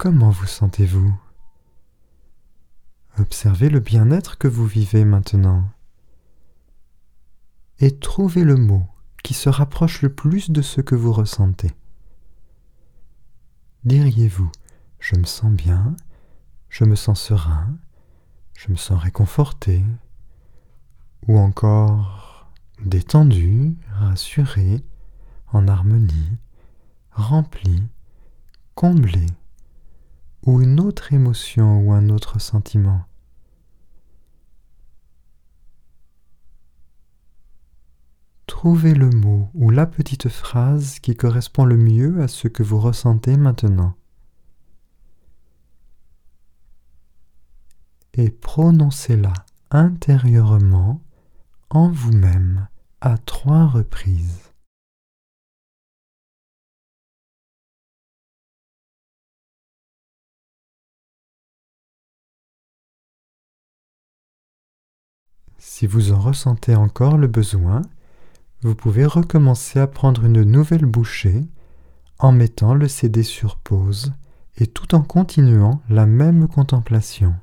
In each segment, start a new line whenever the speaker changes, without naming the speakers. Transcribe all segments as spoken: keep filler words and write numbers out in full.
Comment vous sentez-vous? Observez le bien-être que vous vivez maintenant et trouvez le mot qui se rapproche le plus de ce que vous ressentez. Diriez-vous « je me sens bien, je me sens serein, je me sens réconforté » ou encore détendu, rassuré, en harmonie, rempli, comblé, ou une autre émotion ou un autre sentiment. Trouvez le mot ou la petite phrase qui correspond le mieux à ce que vous ressentez maintenant. Et prononcez-la intérieurement en vous-même à trois reprises. Si vous en ressentez encore le besoin, vous pouvez recommencer à prendre une nouvelle bouchée en mettant le C D sur pause et tout en continuant la même contemplation.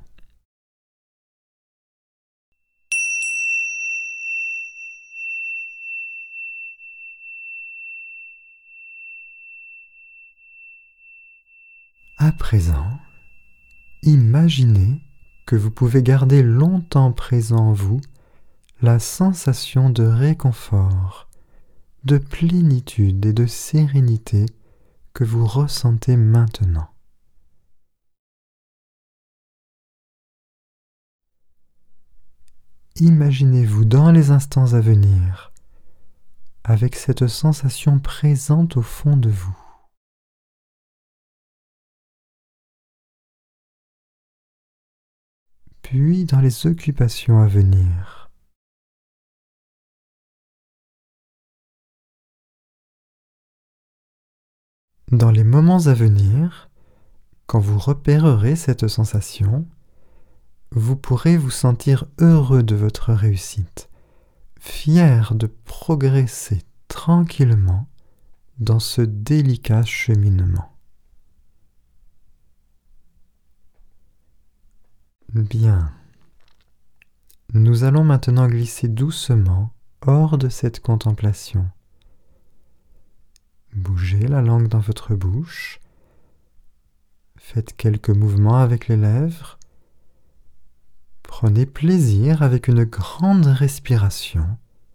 À présent, imaginez que vous pouvez garder longtemps présent en vous la sensation de réconfort, de plénitude et de sérénité que vous ressentez maintenant. Imaginez-vous dans les instants à venir avec cette sensation présente au fond de vous. Puis dans les occupations à venir. Dans les moments à venir, quand vous repérerez cette sensation, vous pourrez vous sentir heureux de votre réussite, fier de progresser tranquillement dans ce délicat cheminement. Bien. Nous allons maintenant glisser doucement hors de cette contemplation. Bougez la langue dans votre bouche. Faites quelques mouvements avec les lèvres. Prenez plaisir avec une grande respiration.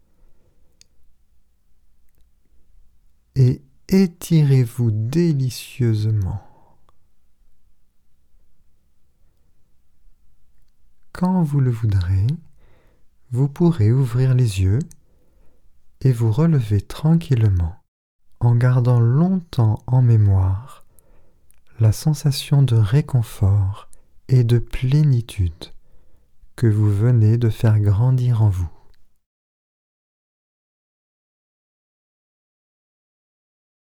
Et étirez-vous délicieusement. Quand vous le voudrez, vous pourrez ouvrir les yeux et vous relever tranquillement en gardant longtemps en mémoire la sensation de réconfort et de plénitude que vous venez de faire grandir en vous.